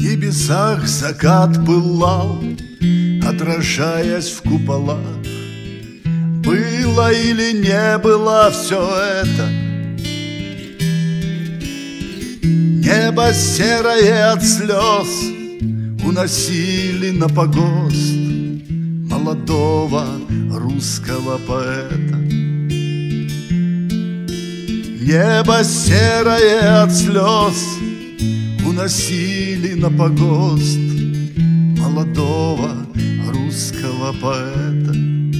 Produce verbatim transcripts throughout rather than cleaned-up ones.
небесах закат пылал, отражаясь в куполах. Было или не было все это? Небо серое от слез уносили на погост молодого русского поэта. Небо серое от слез уносили на погост молодого русского поэта.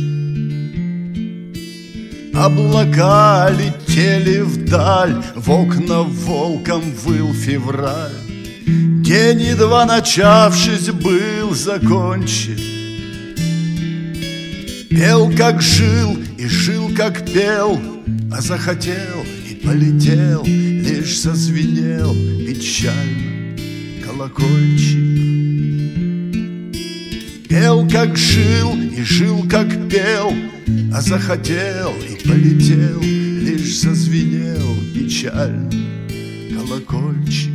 Облака летели вдаль, в окна волком выл февраль. День, едва начавшись, был закончен. Пел, как жил, и жил, как пел, а захотел и полетел, лишь зазвенел печально колокольчик. Пел, как жил, и жил, как пел, а захотел и полетел, лишь зазвенел печально колокольчик.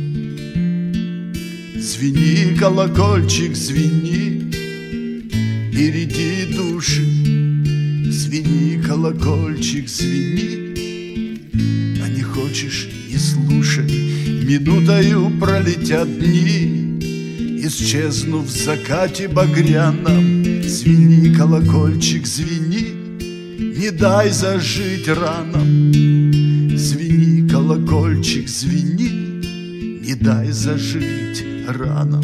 Звени, колокольчик, звени, береги души. Звени, колокольчик, звени, а не хочешь — не слушай. Минутою пролетят дни, исчезнув в закате багряном. Звени, колокольчик, звени, не дай зажить ранам. Звени, колокольчик, звени, не дай зажить ранам.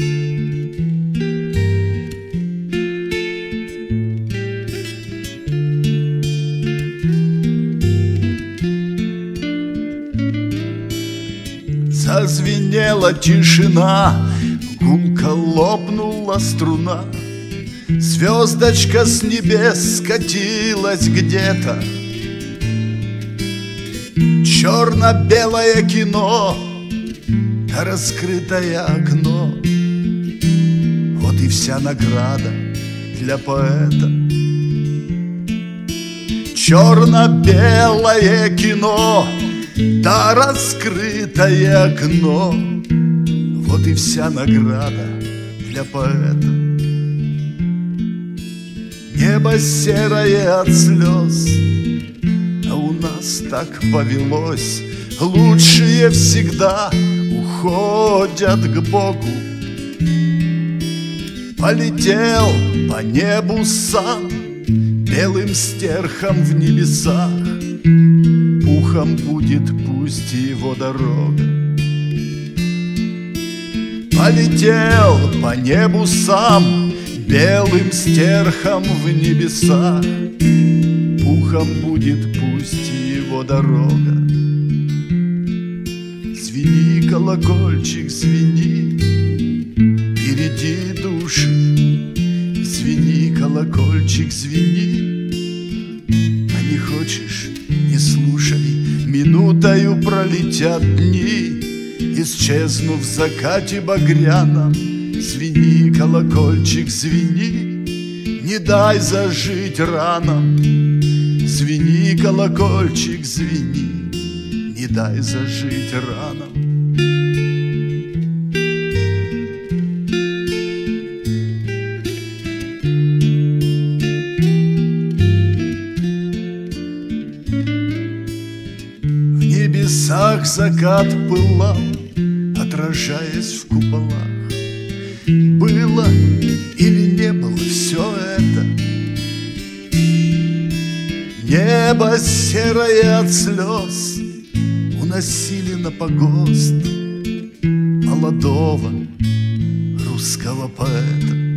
Зазвенела тишина, гулко лопнула струна. Звездочка с небес скатилась где-то. Черно-белое кино, раскрытое окно. Вот и вся награда для поэта. Черно-белое кино, да раскрытое окно. Вот и вся награда для поэта. Небо серое от слез, а у нас так повелось. Лучшие всегда уходят к Богу. Полетел по небу сам белым стерхом в небесах. Пухом будет пусть его дорога. Полетел по небу сам белым стерхом в небесах. Пухом будет пусть его дорога. Звени, колокольчик, звени, береги души. Звени, колокольчик, звени, а не хочешь — не слушай. Минутою пролетят дни, исчезнув в закате багряном. Звени, колокольчик, звени, не дай зажить ранам. Звени, колокольчик, звени, не дай зажить ранам. В небесах закат пылал, отражаясь в куполах. Было или не было все это? Небо серое от слез уносили на погост молодого русского поэта.